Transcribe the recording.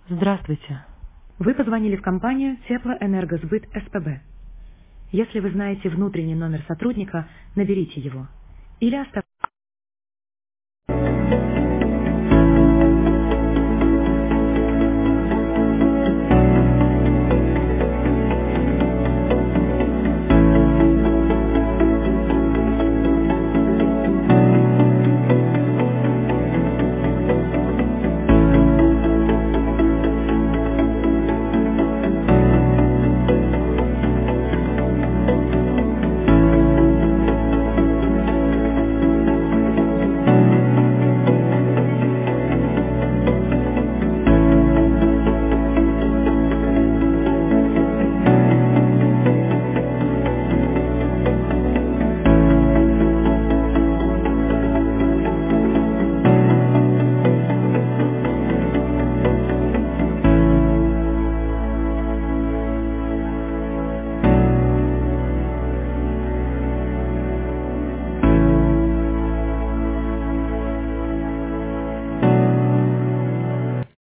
Здравствуйте. Вы позвонили в компанию Теплоэнергосбыт СПБ. Если вы знаете внутренний номер сотрудника, наберите его. Или оставьте